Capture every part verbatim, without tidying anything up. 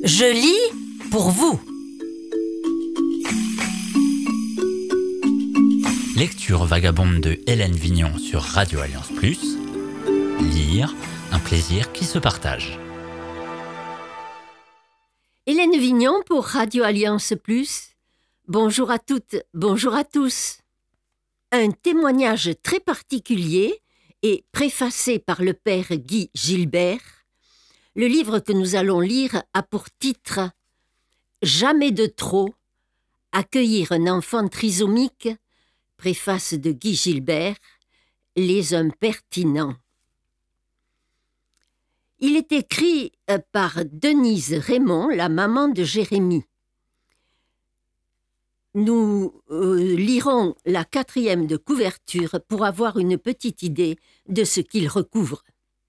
Je lis pour vous. Lecture vagabonde de Hélène Vignon sur Radio Alliance plus. Lire, un plaisir qui se partage. Hélène Vignon pour Radio Alliance plus. Bonjour à toutes, bonjour à tous. Un témoignage très particulier et préfacé par le père Guy Gilbert. Le livre que nous allons lire a pour titre « Jamais de trop, accueillir un enfant trisomique », préface de Guy Gilbert, les hommes pertinents. Il est écrit par Denise Raymond, la maman de Jérémie. Nous euh, lirons la quatrième de couverture pour avoir une petite idée de ce qu'il recouvre.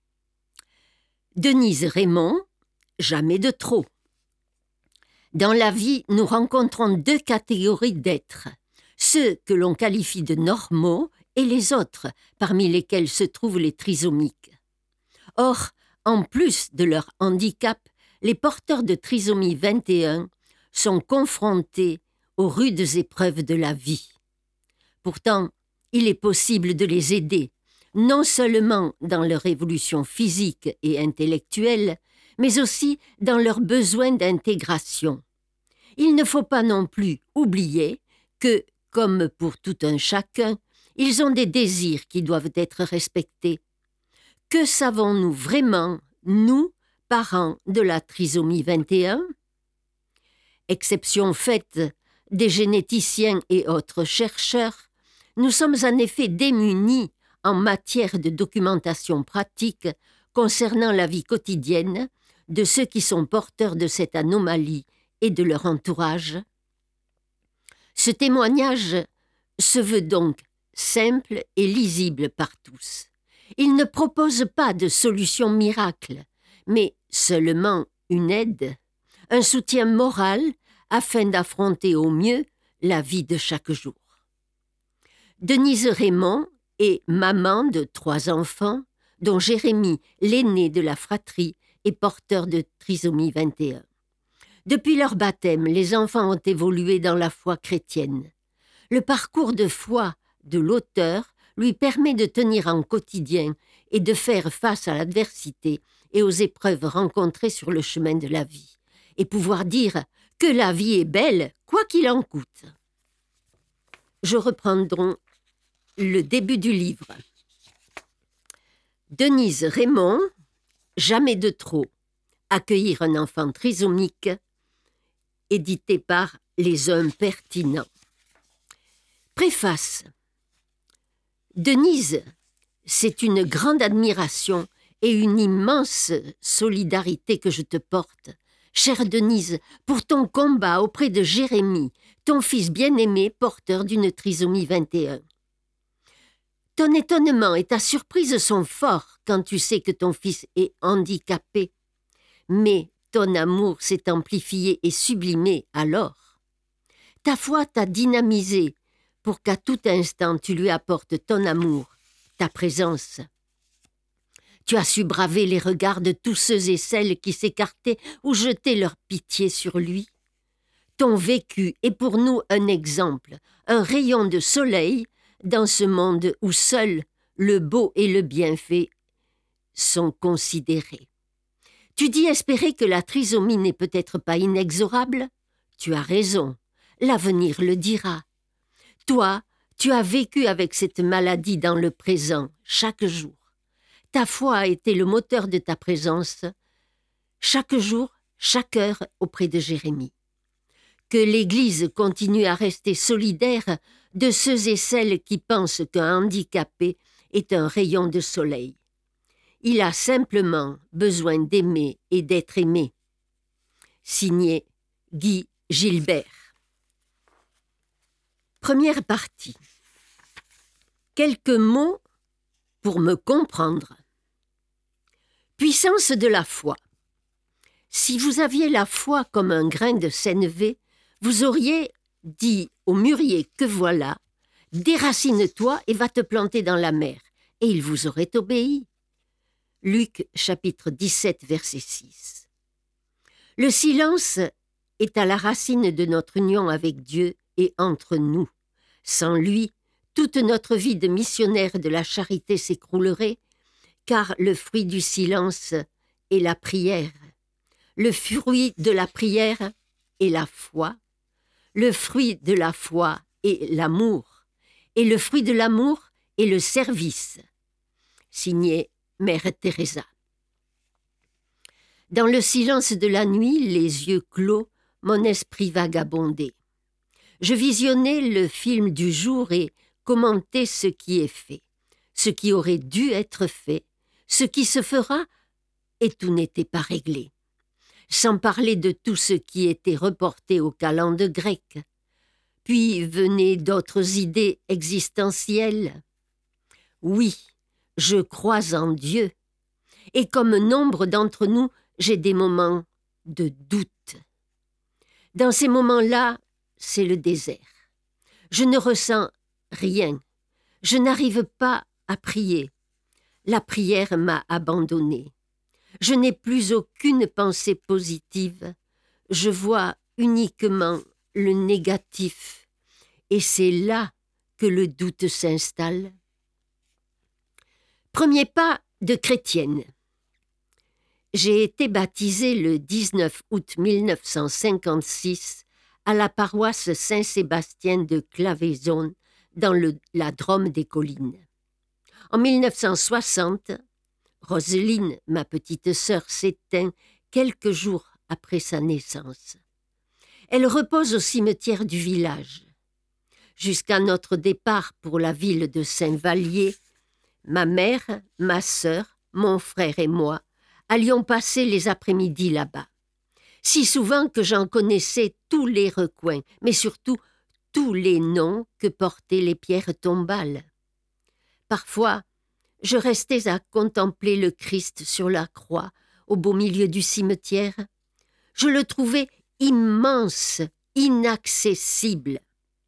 Denise Raymond, jamais de trop. Dans la vie, nous rencontrons deux catégories d'êtres, ceux que l'on qualifie de normaux et les autres, parmi lesquels se trouvent les trisomiques. Or, en plus de leur handicap, les porteurs de trisomie vingt et un sont confrontés aux rudes épreuves de la vie. Pourtant, il est possible de les aider, non seulement dans leur évolution physique et intellectuelle, mais aussi dans leurs besoins d'intégration. Il ne faut pas non plus oublier que, comme pour tout un chacun, ils ont des désirs qui doivent être respectés. Que savons-nous vraiment, nous, parents de la trisomie vingt et un ? Exception faite des généticiens et autres chercheurs, nous sommes en effet démunis en matière de documentation pratique concernant la vie quotidienne de ceux qui sont porteurs de cette anomalie et de leur entourage. Ce témoignage se veut donc simple et lisible par tous. Il ne propose pas de solution miracle, mais seulement une aide, un soutien moral afin d'affronter au mieux la vie de chaque jour. Denise Raymond est maman de trois enfants, dont Jérémie, l'aîné de la fratrie, est porteur de trisomie vingt et un. Depuis leur baptême, les enfants ont évolué dans la foi chrétienne. Le parcours de foi de l'auteur lui permet de tenir en quotidien et de faire face à l'adversité et aux épreuves rencontrées sur le chemin de la vie, et pouvoir dire que la vie est belle, quoi qu'il en coûte. Je reprends donc le début du livre. Denise Raymond, jamais de trop, accueillir un enfant trisomique, édité par Les hommes pertinents. Préface. Denise, c'est une grande admiration et une immense solidarité que je te porte, chère Denise, pour ton combat auprès de Jérémie, ton fils bien-aimé porteur d'une trisomie vingt et un. Ton étonnement et ta surprise sont forts quand tu sais que ton fils est handicapé, mais ton amour s'est amplifié et sublimé alors. Ta foi t'a dynamisé pour qu'à tout instant tu lui apportes ton amour, ta présence. Tu as su braver les regards de tous ceux et celles qui s'écartaient ou jetaient leur pitié sur lui. Ton vécu est pour nous un exemple, un rayon de soleil dans ce monde où seul le beau et le bienfait sont considérés. Tu dis espérer que la trisomie n'est peut-être pas inexorable ? Tu as raison, l'avenir le dira. Toi, tu as vécu avec cette maladie dans le présent, chaque jour. Ta foi a été le moteur de ta présence, chaque jour, chaque heure auprès de Jérémie. Que l'Église continue à rester solidaire de ceux et celles qui pensent qu'un handicapé est un rayon de soleil. Il a simplement besoin d'aimer et d'être aimé. Signé Guy Gilbert. Première partie. Quelques mots pour me comprendre. Puissance de la foi. Si vous aviez la foi comme un grain de sénévé, vous auriez dit au mûrier que voilà, déracine-toi et va te planter dans la mer, et il vous aurait obéi. Luc chapitre dix-sept verset six. Le silence est à la racine de notre union avec Dieu et entre nous. Sans lui, toute notre vie de missionnaire de la charité s'écroulerait, car le fruit du silence est la prière. Le fruit de la prière est la foi. Le fruit de la foi est l'amour. Et le fruit de l'amour est le service. Signé Mère Teresa. Dans le silence de la nuit, les yeux clos, mon esprit vagabondait. Je visionnais le film du jour et commentais ce qui est fait, ce qui aurait dû être fait, ce qui se fera, et tout n'était pas réglé. Sans parler de tout ce qui était reporté au calende grec. Puis venaient d'autres idées existentielles. Oui, je crois en Dieu, et comme nombre d'entre nous, j'ai des moments de doute. Dans ces moments-là, c'est le désert. Je ne ressens rien. Je n'arrive pas à prier. La prière m'a abandonné. Je n'ai plus aucune pensée positive. Je vois uniquement le négatif. Et c'est là que le doute s'installe. Premier pas de chrétienne. J'ai été baptisée le dix-neuf août mille neuf cent cinquante-six à la paroisse Saint-Sébastien de Claveyson dans le, la Drôme des Collines. En mille neuf cent soixante, Roselyne, ma petite sœur, s'éteint quelques jours après sa naissance. Elle repose au cimetière du village. Jusqu'à notre départ pour la ville de Saint-Vallier, ma mère, ma sœur, mon frère et moi allions passer les après-midi là-bas. Si souvent que j'en connaissais tous les recoins, mais surtout tous les noms que portaient les pierres tombales. Parfois, je restais à contempler le Christ sur la croix, au beau milieu du cimetière. Je le trouvais immense, inaccessible.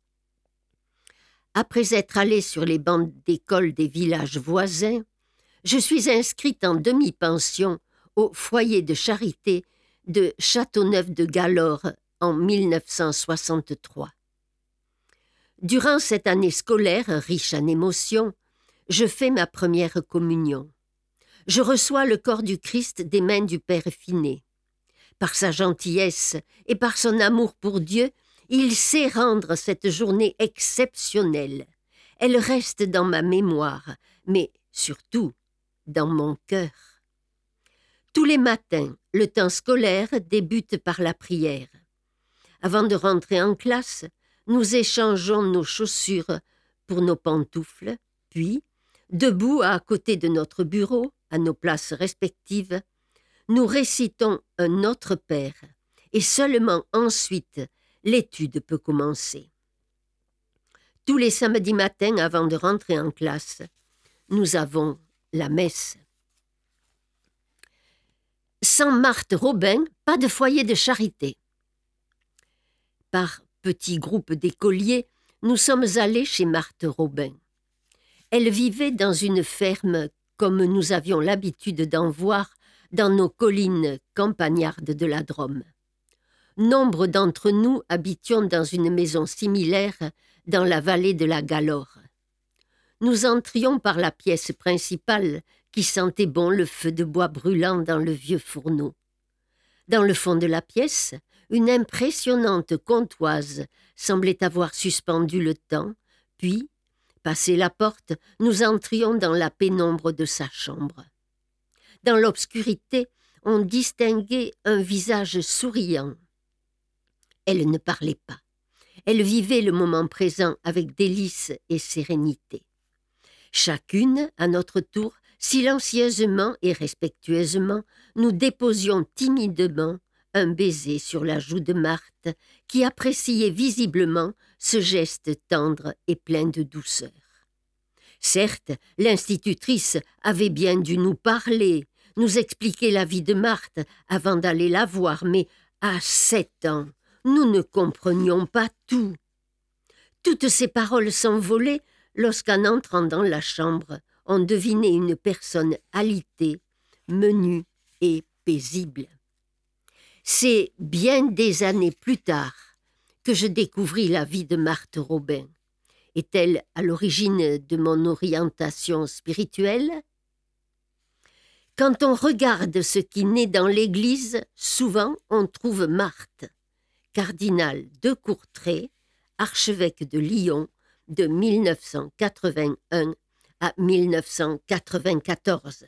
Après être allée sur les bancs d'école des villages voisins, je suis inscrite en demi-pension au foyer de charité de Châteauneuf-de-Galore en mille neuf cent soixante-trois. Durant cette année scolaire riche en émotions, je fais ma première communion. Je reçois le corps du Christ des mains du Père Finet. Par sa gentillesse et par son amour pour Dieu, il sait rendre cette journée exceptionnelle. Elle reste dans ma mémoire, mais surtout dans mon cœur. Tous les matins, le temps scolaire débute par la prière. Avant de rentrer en classe, nous échangeons nos chaussures pour nos pantoufles, puis, debout à côté de notre bureau, à nos places respectives, nous récitons un Notre Père, et seulement ensuite, l'étude peut commencer. Tous les samedis matins, avant de rentrer en classe, nous avons la messe. Sans Marthe Robin, pas de foyer de charité. Par petits groupes d'écoliers, nous sommes allés chez Marthe Robin. Elle vivait dans une ferme comme nous avions l'habitude d'en voir dans nos collines campagnardes de la Drôme. Nombre d'entre nous habitions dans une maison similaire dans la vallée de la Galore. Nous entrions par la pièce principale qui sentait bon le feu de bois brûlant dans le vieux fourneau. Dans le fond de la pièce, une impressionnante comptoise semblait avoir suspendu le temps, puis, passé la porte, nous entrions dans la pénombre de sa chambre. Dans l'obscurité, on distinguait un visage souriant. Elle ne parlait pas. Elle vivait le moment présent avec délice et sérénité. Chacune, à notre tour, silencieusement et respectueusement, nous déposions timidement un baiser sur la joue de Marthe, qui appréciait visiblement ce geste tendre et plein de douceur. Certes, l'institutrice avait bien dû nous parler, nous expliquer la vie de Marthe avant d'aller la voir, mais à sept ans, nous ne comprenions pas tout. Toutes ces paroles s'envolaient lorsqu'en entrant dans la chambre, on devinait une personne alitée, menue et paisible. C'est bien des années plus tard que je découvris la vie de Marthe Robin. Est-elle à l'origine de mon orientation spirituelle ? Quand on regarde ce qui naît dans l'Église, souvent on trouve Marthe, cardinal de Courtrai, archevêque de Lyon de mille neuf cent quatre-vingt-un à mille neuf cent quatre-vingt-quatorze.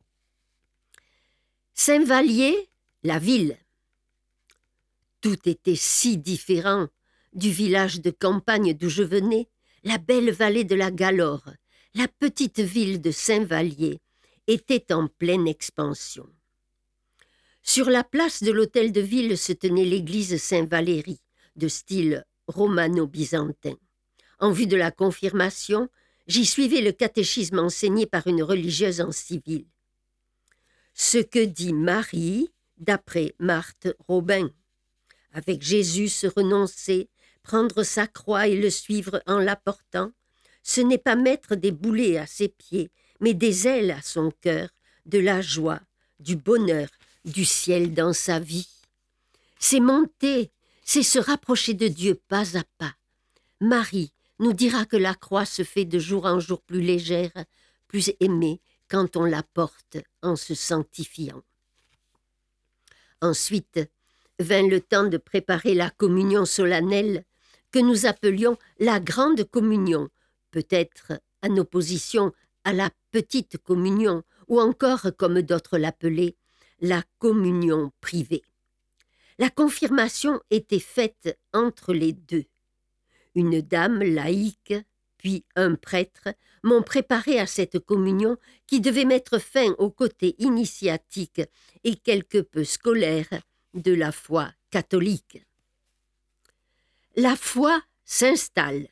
Saint-Vallier, la ville. Tout était si différent du village de campagne d'où je venais, la belle vallée de la Galore, la petite ville de Saint-Vallier, était en pleine expansion. Sur la place de l'hôtel de ville se tenait l'église Saint-Valéry, de style romano-byzantin. En vue de la confirmation, j'y suivais le catéchisme enseigné par une religieuse en civil. Ce que dit Marie, d'après Marthe Robin. Avec Jésus se renoncer, prendre sa croix et le suivre en l'apportant, ce n'est pas mettre des boulets à ses pieds, mais des ailes à son cœur, de la joie, du bonheur, du ciel dans sa vie. C'est monter, c'est se rapprocher de Dieu pas à pas. Marie nous dira que la croix se fait de jour en jour plus légère, plus aimée quand on la porte en se sanctifiant. Ensuite vint le temps de préparer la communion solennelle que nous appelions la grande communion, peut-être en opposition à la petite communion, ou encore, comme d'autres l'appelaient, la communion privée. La confirmation était faite entre les deux. Une dame laïque, puis un prêtre, m'ont préparé à cette communion qui devait mettre fin au côté initiatique et quelque peu scolaire de la foi catholique. La foi s'installe.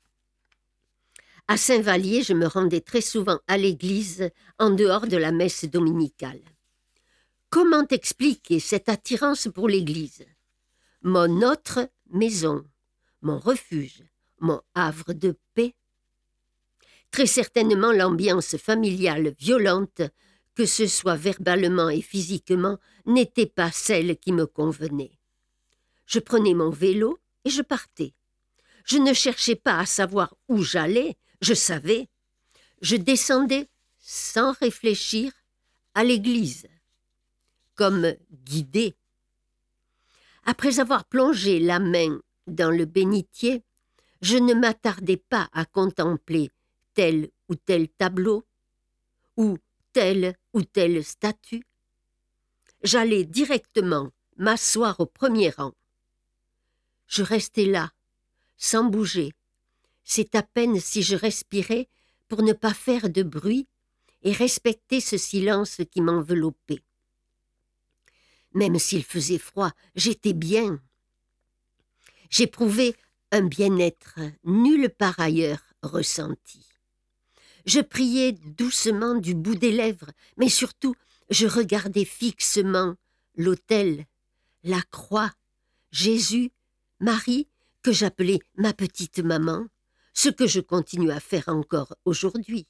À Saint-Vallier, je me rendais très souvent à l'église en dehors de la messe dominicale. Comment expliquer cette attirance pour l'église ? Mon autre maison, mon refuge, mon havre de paix. Très certainement l'ambiance familiale violente, que ce soit verbalement et physiquement, n'était pas celle qui me convenait. Je prenais mon vélo et je partais. Je ne cherchais pas à savoir où j'allais, je savais. Je descendais sans réfléchir à l'église, comme guidée. Après avoir plongé la main dans le bénitier, je ne m'attardais pas à contempler tel ou tel tableau, ou telle ou telle statue. J'allais directement m'asseoir au premier rang. Je restais là, sans bouger. C'est à peine si je respirais pour ne pas faire de bruit et respecter ce silence qui m'enveloppait. Même s'il faisait froid, j'étais bien. J'éprouvais un bien-être nulle part ailleurs ressenti. Je priais doucement du bout des lèvres, mais surtout, je regardais fixement l'autel, la croix, Jésus, Marie, que j'appelais ma petite maman, ce que je continue à faire encore aujourd'hui.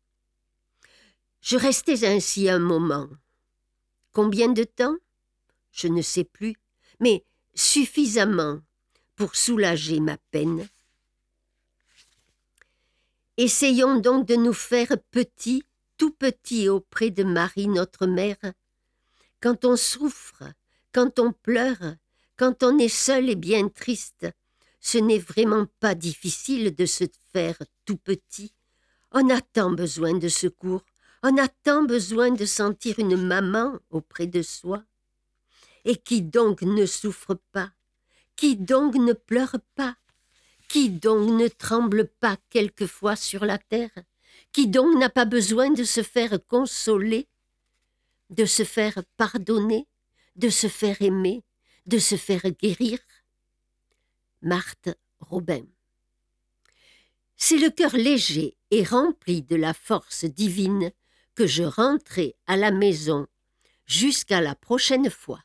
Je restais ainsi un moment. Combien de temps ? Je ne sais plus, mais suffisamment pour soulager ma peine. Essayons donc de nous faire petits, tout petits auprès de Marie, notre mère. Quand on souffre, quand on pleure, quand on est seul et bien triste, ce n'est vraiment pas difficile de se faire tout petit. On a tant besoin de secours, on a tant besoin de sentir une maman auprès de soi. Et qui donc ne souffre pas? Qui donc ne pleure pas? Qui donc ne tremble pas quelquefois sur la terre? Qui donc n'a pas besoin de se faire consoler, de se faire pardonner, de se faire aimer, de se faire guérir? Marthe Robin. C'est le cœur léger et rempli de la force divine que je rentrai à la maison. Jusqu'à la prochaine fois.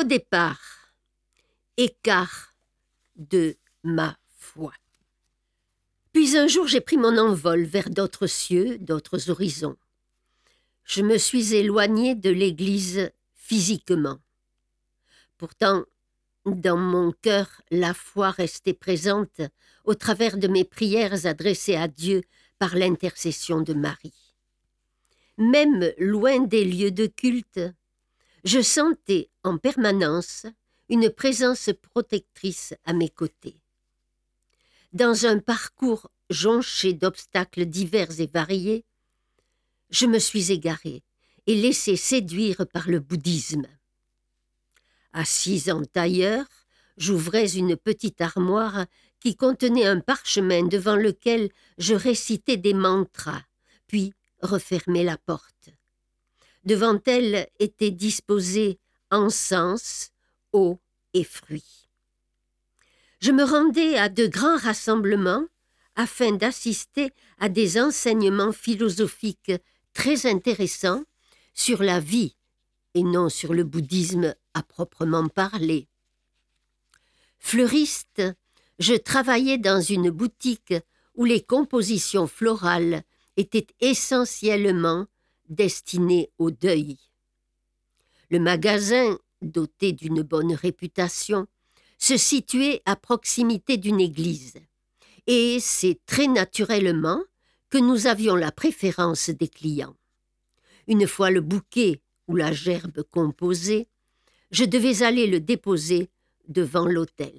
départ, écart de ma foi. Puis un jour, j'ai pris mon envol vers d'autres cieux, d'autres horizons. Je me suis éloignée de l'Église physiquement. Pourtant, dans mon cœur, la foi restait présente au travers de mes prières adressées à Dieu par l'intercession de Marie. Même loin des lieux de culte, je sentais en permanence une présence protectrice à mes côtés. Dans un parcours jonché d'obstacles divers et variés, je me suis égarée et laissée séduire par le bouddhisme. Assise en tailleur, j'ouvrais une petite armoire qui contenait un parchemin devant lequel je récitais des mantras, puis refermais la porte. Devant elle étaient disposés encens, eau et fruits. Je me rendais à de grands rassemblements afin d'assister à des enseignements philosophiques très intéressants sur la vie et non sur le bouddhisme à proprement parler. Fleuriste, je travaillais dans une boutique où les compositions florales étaient essentiellement destinées au deuil. Le magasin, doté d'une bonne réputation, se situait à proximité d'une église, et c'est très naturellement que nous avions la préférence des clients. Une fois le bouquet ou la gerbe composée, je devais aller le déposer devant l'autel.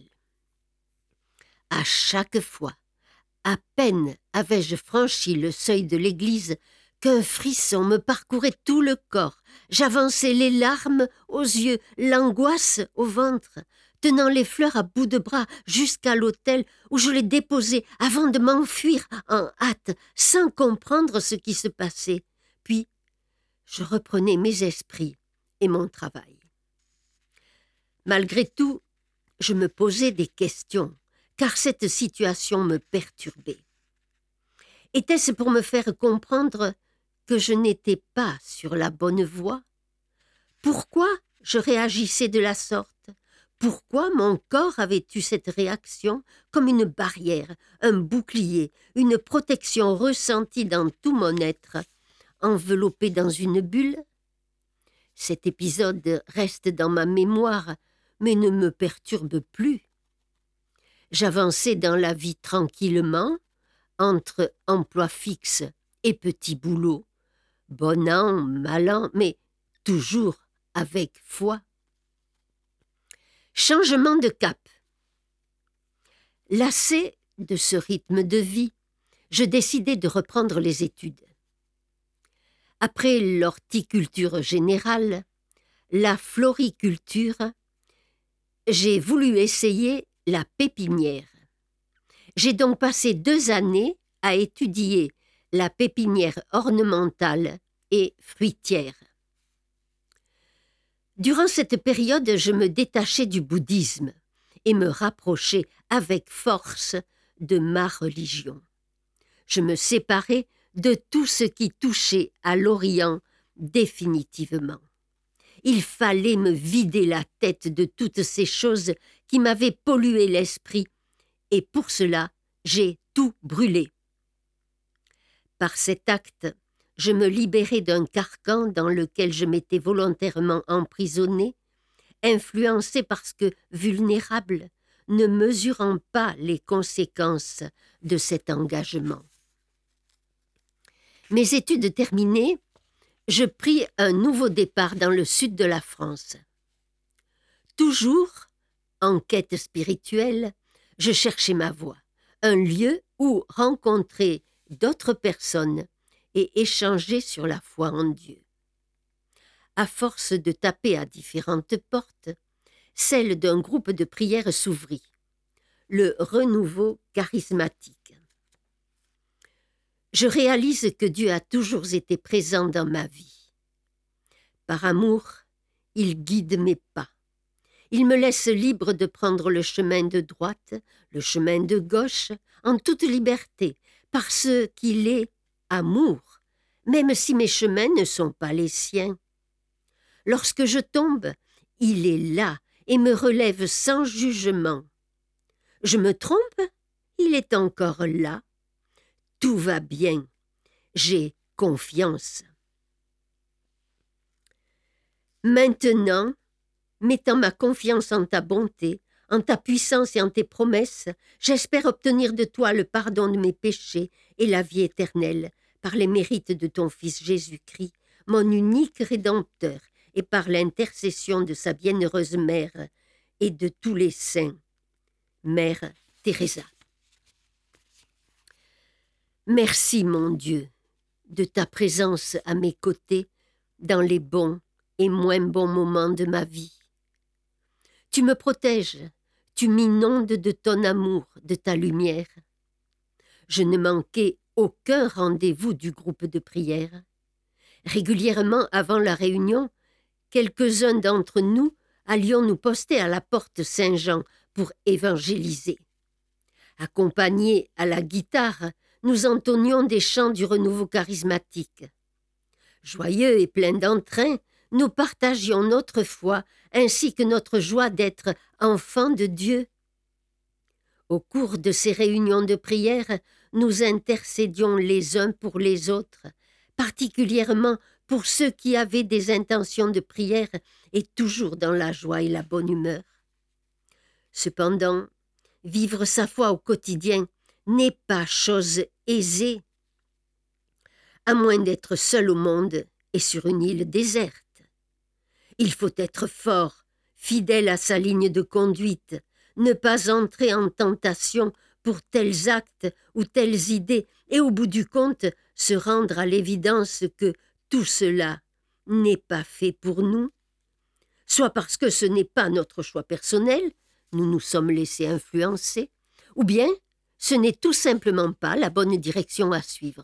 À chaque fois, à peine avais-je franchi le seuil de l'église qu'un frisson me parcourait tout le corps. J'avançais les larmes aux yeux, l'angoisse au ventre, tenant les fleurs à bout de bras jusqu'à l'autel où je les déposais avant de m'enfuir en hâte, sans comprendre ce qui se passait. Puis, je reprenais mes esprits et mon travail. Malgré tout, je me posais des questions, car cette situation me perturbait. Était-ce pour me faire comprendre que je n'étais pas sur la bonne voie? Pourquoi je réagissais de la sorte? Pourquoi mon corps avait eu cette réaction comme une barrière, un bouclier, une protection ressentie dans tout mon être, enveloppé dans une bulle? Cet épisode reste dans ma mémoire, mais ne me perturbe plus. J'avançais dans la vie tranquillement, entre emploi fixe et petit boulot, bon an, mal an, mais toujours avec foi. Changement de cap. Lassé de ce rythme de vie, je décidai de reprendre les études. Après l'horticulture générale, la floriculture, j'ai voulu essayer la pépinière. J'ai donc passé deux années à étudier la pépinière ornementale et fruitière. Durant cette période, je me détachais du bouddhisme et me rapprochais avec force de ma religion. Je me séparais de tout ce qui touchait à l'Orient définitivement. Il fallait me vider la tête de toutes ces choses qui m'avaient pollué l'esprit, et pour cela, j'ai tout brûlé. Par cet acte, je me libérais d'un carcan dans lequel je m'étais volontairement emprisonnée, influencée parce que vulnérable, ne mesurant pas les conséquences de cet engagement. Mes études terminées, je pris un nouveau départ dans le sud de la France. Toujours en quête spirituelle, je cherchais ma voie, un lieu où rencontrer d'autres personnes et échanger sur la foi en Dieu. À force de taper à différentes portes, celle d'un groupe de prière s'ouvrit, le renouveau charismatique. Je réalise que Dieu a toujours été présent dans ma vie. Par amour, il guide mes pas. Il me laisse libre de prendre le chemin de droite, le chemin de gauche, en toute liberté, parce qu'il est amour, même si mes chemins ne sont pas les siens. Lorsque je tombe, Il est là et me relève sans jugement. Je me trompe? Il est encore là. Tout va bien. J'ai confiance. Maintenant, mettant ma confiance en ta bonté, en ta puissance et en tes promesses, j'espère obtenir de toi le pardon de mes péchés et la vie éternelle, par les mérites de ton Fils Jésus-Christ, mon unique Rédempteur, et par l'intercession de sa bienheureuse mère et de tous les saints. Mère Teresa. Merci, mon Dieu, de ta présence à mes côtés dans les bons et moins bons moments de ma vie. Tu me protèges, tu m'inondes de ton amour, de ta lumière. Je ne manquais aucun rendez-vous du groupe de prière. Régulièrement avant la réunion, quelques-uns d'entre nous allions nous poster à la porte Saint-Jean pour évangéliser. Accompagnés à la guitare, nous entonnions des chants du renouveau charismatique. Joyeux et pleins d'entrain, nous partagions notre foi ainsi que notre joie d'être enfants de Dieu. Au cours de ces réunions de prière, nous intercédions les uns pour les autres, particulièrement pour ceux qui avaient des intentions de prière et toujours dans la joie et la bonne humeur. Cependant, vivre sa foi au quotidien n'est pas chose aisée, à moins d'être seul au monde et sur une île déserte. Il faut être fort, fidèle à sa ligne de conduite, ne pas entrer en tentation pour tels actes ou telles idées et au bout du compte se rendre à l'évidence que tout cela n'est pas fait pour nous, soit parce que ce n'est pas notre choix personnel, nous nous sommes laissés influencer, ou bien ce n'est tout simplement pas la bonne direction à suivre.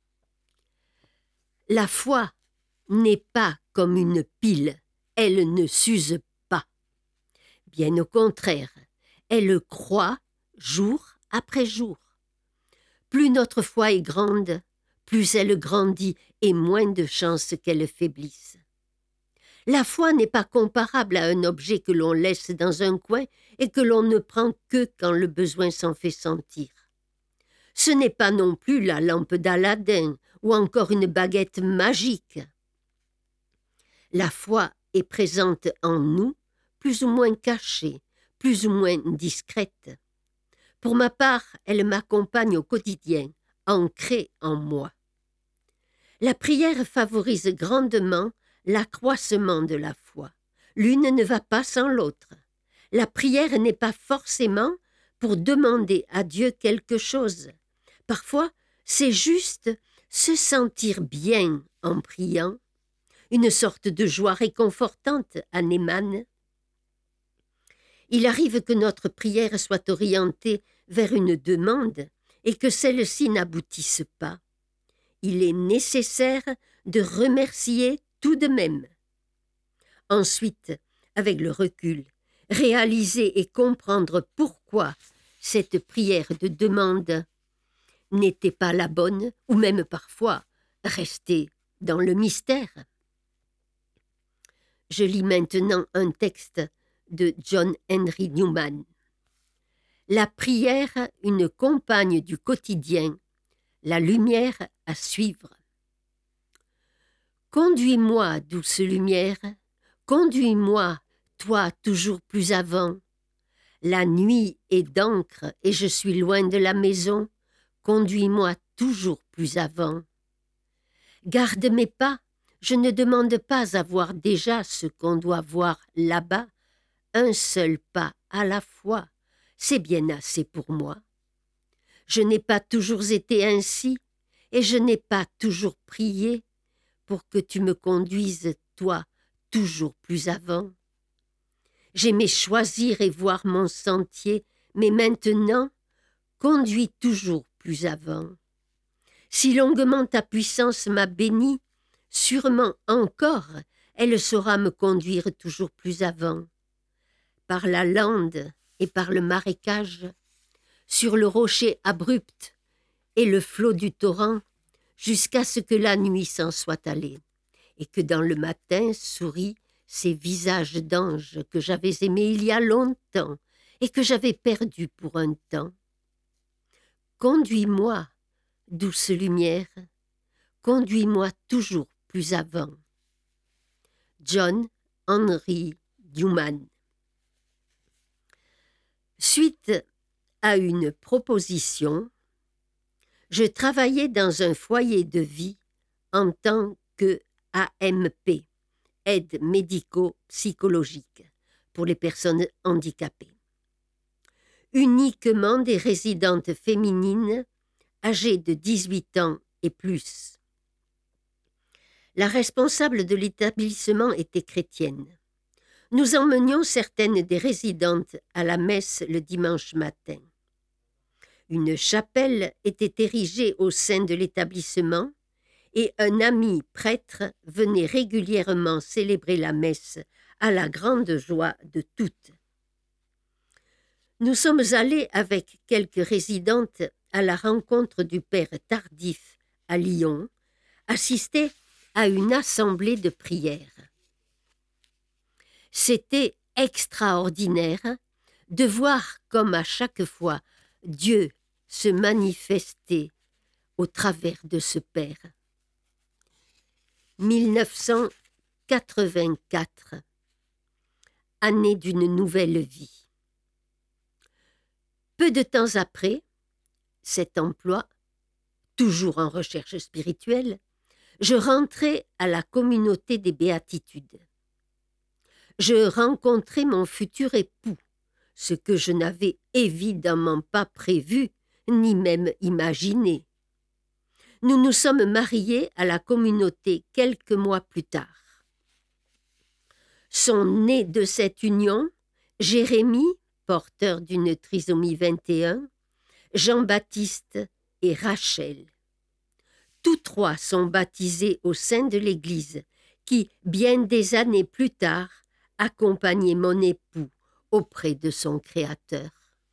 La foi n'est pas comme une pile, elle ne s'use pas. Bien au contraire, elle croît jour après jour. Plus notre foi est grande, plus elle grandit et moins de chances qu'elle faiblisse. La foi n'est pas comparable à un objet que l'on laisse dans un coin et que l'on ne prend que quand le besoin s'en fait sentir. Ce n'est pas non plus la lampe d'Aladin ou encore une baguette magique. La foi est présente en nous, plus ou moins cachée, plus ou moins discrète. Pour ma part, elle m'accompagne au quotidien, ancrée en moi. La prière favorise grandement l'accroissement de la foi. L'une ne va pas sans l'autre. La prière n'est pas forcément pour demander à Dieu quelque chose. Parfois, c'est juste se sentir bien en priant. Une sorte de joie réconfortante en émane. Il arrive que notre prière soit orientée vers une demande et que celle-ci n'aboutisse pas. Il est nécessaire de remercier tout de même. Ensuite, avec le recul, réaliser et comprendre pourquoi cette prière de demande n'était pas la bonne, ou même parfois rester dans le mystère. Je lis maintenant un texte de John Henry Newman. La prière, une compagne du quotidien, la lumière à suivre. Conduis-moi, douce lumière, conduis-moi, toi toujours plus avant. La nuit est d'encre et je suis loin de la maison, conduis-moi toujours plus avant. Garde mes pas, je ne demande pas à voir déjà ce qu'on doit voir là-bas, un seul pas à la fois, c'est bien assez pour moi. Je n'ai pas toujours été ainsi, et je n'ai pas toujours prié pour que tu me conduises, toi, toujours plus avant. J'aimais choisir et voir mon sentier, mais maintenant, conduis toujours plus avant. Si longuement ta puissance m'a béni, sûrement encore elle saura me conduire toujours plus avant. Par la lande et par le marécage, sur le rocher abrupt et le flot du torrent, jusqu'à ce que la nuit s'en soit allée, et que dans le matin sourit ces visages d'anges que j'avais aimés il y a longtemps et que j'avais perdus pour un temps. Conduis-moi, douce lumière, conduis-moi toujours plus avant. John Henry Newman. Suite à une proposition, je travaillais dans un foyer de vie en tant que A M P, aide médico-psychologique pour les personnes handicapées. Uniquement des résidentes féminines âgées de dix-huit ans et plus. La responsable de l'établissement était chrétienne. Nous emmenions certaines des résidentes à la messe le dimanche matin. Une chapelle était érigée au sein de l'établissement et un ami prêtre venait régulièrement célébrer la messe à la grande joie de toutes. Nous sommes allés avec quelques résidentes à la rencontre du père Tardif à Lyon, assister à une assemblée de prière. C'était extraordinaire de voir comme à chaque fois Dieu se manifestait au travers de ce père. mille neuf cent quatre-vingt-quatre, année d'une nouvelle vie. Peu de temps après, cet emploi, toujours en recherche spirituelle, je rentrais à la communauté des béatitudes. Je rencontrais mon futur époux, ce que je n'avais évidemment pas prévu, ni même imaginé. Nous nous sommes mariés à la communauté quelques mois plus tard. Sont nés de cette union Jérémie, porteur d'une trisomie vingt et un, Jean-Baptiste et Rachel. Tous trois sont baptisés au sein de l'Église, qui, bien des années plus tard, accompagnait mon époux auprès de son Créateur.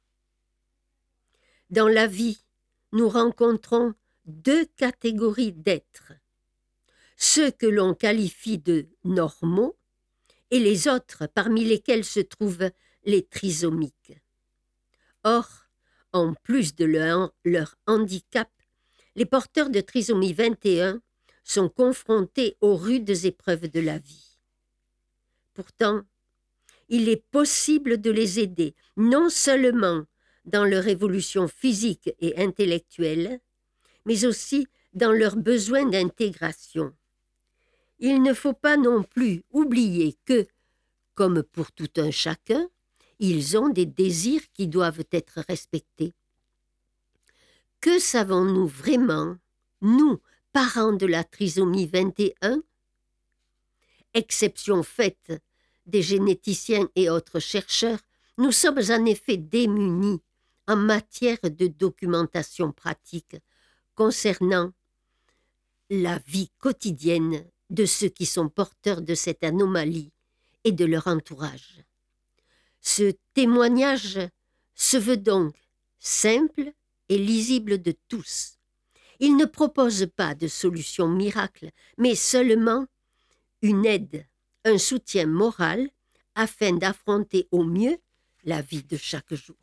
Dans la vie, nous rencontrons deux catégories d'êtres, ceux que l'on qualifie de normaux et les autres parmi lesquels se trouvent les trisomiques. Or, en plus de leur, leur handicap, les porteurs de trisomie vingt et un sont confrontés aux rudes épreuves de la vie. Pourtant, il est possible de les aider, non seulement dans leur évolution physique et intellectuelle, mais aussi dans leurs besoins d'intégration. Il ne faut pas non plus oublier que, comme pour tout un chacun, ils ont des désirs qui doivent être respectés. Que savons-nous vraiment, nous, parents de la trisomie vingt et un? Exception faite des généticiens et autres chercheurs, nous sommes en effet démunis en matière de documentation pratique concernant la vie quotidienne de ceux qui sont porteurs de cette anomalie et de leur entourage. Ce témoignage se veut donc simple et lisible de tous. Il ne propose pas de solution miracle, mais seulement une aide, un soutien moral afin d'affronter au mieux la vie de chaque jour.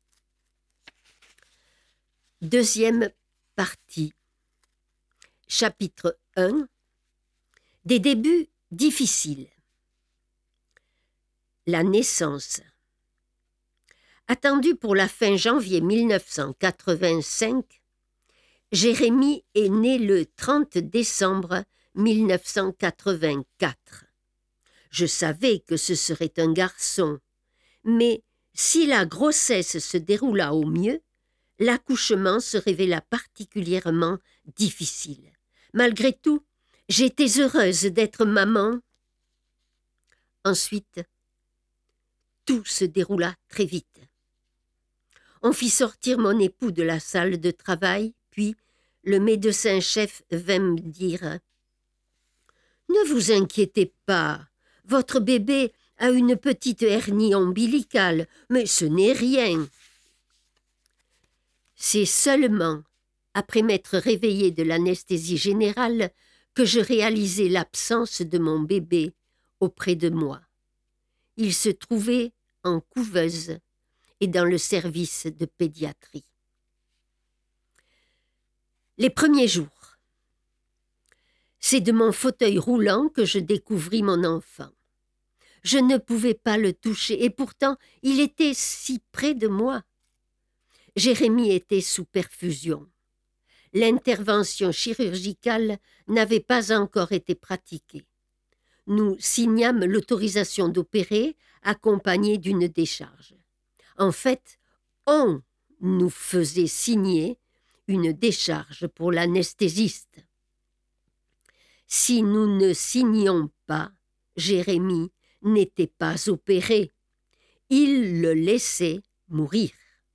Deuxième partie. Chapitre un. Des débuts difficiles. La naissance. Attendu pour la fin janvier mille neuf cent quatre-vingt-cinq, Jérémie est né le trente décembre mille neuf cent quatre-vingt-quatre. Je savais que ce serait un garçon, mais si la grossesse se déroula au mieux, l'accouchement se révéla particulièrement difficile. Malgré tout, j'étais heureuse d'être maman. Ensuite, tout se déroula très vite. On fit sortir mon époux de la salle de travail, puis le médecin-chef vint me dire « Ne vous inquiétez pas, votre bébé a une petite hernie ombilicale, mais ce n'est rien. » C'est seulement après m'être réveillée de l'anesthésie générale que je réalisai l'absence de mon bébé auprès de moi. Il se trouvait en couveuse et dans le service de pédiatrie. Les premiers jours. C'est de mon fauteuil roulant que je découvris mon enfant. Je ne pouvais pas le toucher et pourtant il était si près de moi. Jérémie était sous perfusion. L'intervention chirurgicale n'avait pas encore été pratiquée. Nous signâmes l'autorisation d'opérer accompagnée d'une décharge. En fait, on nous faisait signer une décharge pour l'anesthésiste. Si nous ne signions pas, Jérémie n'était pas opéré. Il le laissait mourir.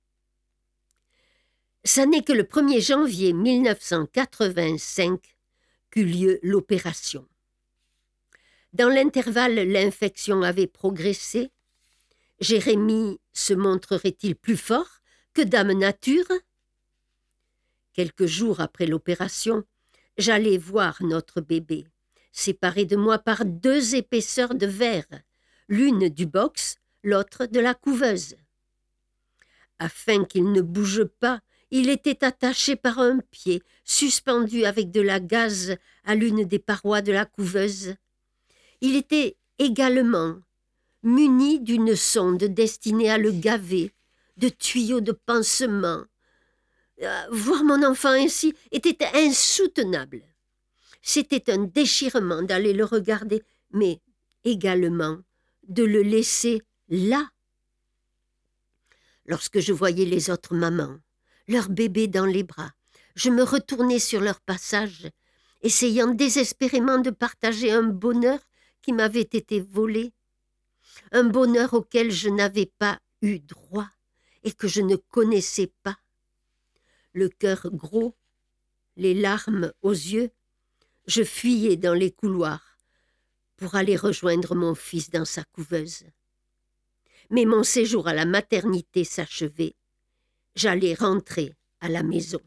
Ça n'est que le premier janvier mille neuf cent quatre-vingt-cinq qu'eut lieu l'opération. Dans l'intervalle, l'infection avait progressé. Jérémie se montrerait-il plus fort que Dame Nature? Quelques jours après l'opération, j'allais voir notre bébé, séparé de moi par deux épaisseurs de verre, l'une du box, l'autre de la couveuse. Afin qu'il ne bouge pas, il était attaché par un pied, suspendu avec de la gaze à l'une des parois de la couveuse. Il était également muni d'une sonde destinée à le gaver, de tuyaux de pansement. Voir mon enfant ainsi était insoutenable. C'était un déchirement d'aller le regarder, mais également de le laisser là. Lorsque je voyais les autres mamans, leur bébé dans les bras, je me retournais sur leur passage, essayant désespérément de partager un bonheur qui m'avait été volé, un bonheur auquel je n'avais pas eu droit et que je ne connaissais pas. Le cœur gros, les larmes aux yeux, je fuyais dans les couloirs pour aller rejoindre mon fils dans sa couveuse. Mais mon séjour à la maternité s'achevait. J'allais rentrer à la maison.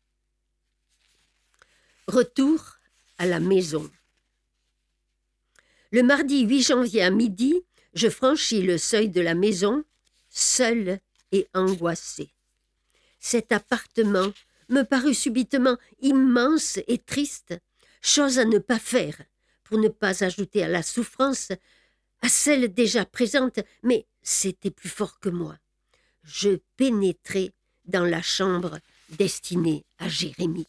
Retour à la maison. Le mardi huit janvier à midi, je franchis le seuil de la maison, seule et angoissée. Cet appartement me parut subitement immense et triste, chose à ne pas faire, pour ne pas ajouter à la souffrance, à celle déjà présente, mais c'était plus fort que moi. Je pénétrai dans la chambre destinée à Jérémie.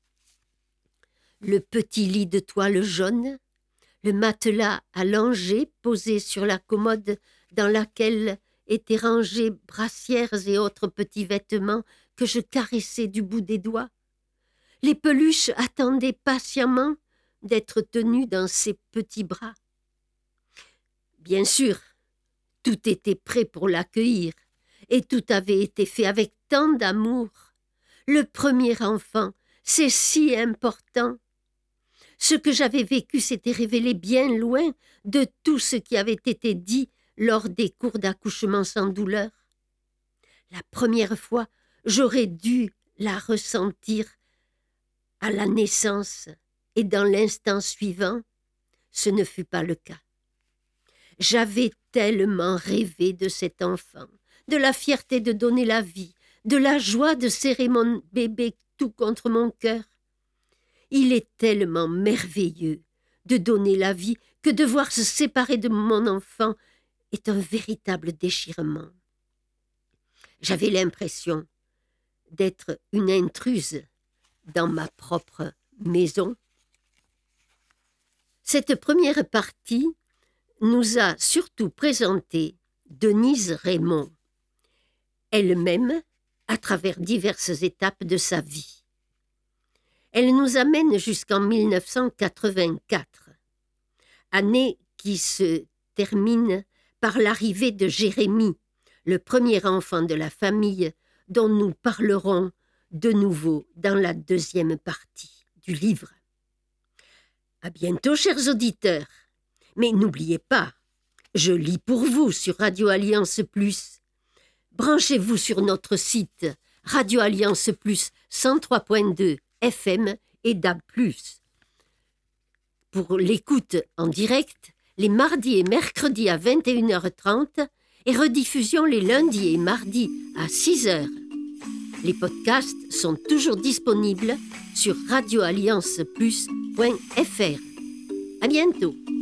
Le petit lit de toile jaune, le matelas allongé posé sur la commode dans laquelle étaient rangés brassières et autres petits vêtements que je caressais du bout des doigts. Les peluches attendaient patiemment d'être tenues dans ses petits bras. Bien sûr, tout était prêt pour l'accueillir, et tout avait été fait avec tant d'amour. Le premier enfant, c'est si important. Ce que j'avais vécu s'était révélé bien loin de tout ce qui avait été dit lors des cours d'accouchement sans douleur. La première fois, j'aurais dû la ressentir à la naissance, et dans l'instant suivant, ce ne fut pas le cas. J'avais tellement rêvé de cet enfant, de la fierté de donner la vie, de la joie de serrer mon bébé tout contre mon cœur. Il est tellement merveilleux de donner la vie que devoir se séparer de mon enfant est un véritable déchirement. J'avais l'impression d'être une intruse dans ma propre maison. Cette première partie nous a surtout présenté Denise Raymond, elle-même à travers diverses étapes de sa vie. Elle nous amène jusqu'en mille neuf cent quatre-vingt-quatre, année qui se termine par l'arrivée de Jérémie, le premier enfant de la famille dont nous parlerons de nouveau dans la deuxième partie du livre. À bientôt, chers auditeurs. Mais n'oubliez pas, je lis pour vous sur Radio Alliance Plus. Branchez-vous sur notre site Radio Alliance Plus cent trois point deux F M et D A B plus. Pour l'écoute en direct, les mardis et mercredis à vingt et une heures trente et rediffusion les lundis et mardis à six heures. Les podcasts sont toujours disponibles sur radio alliance plus point f r. À bientôt.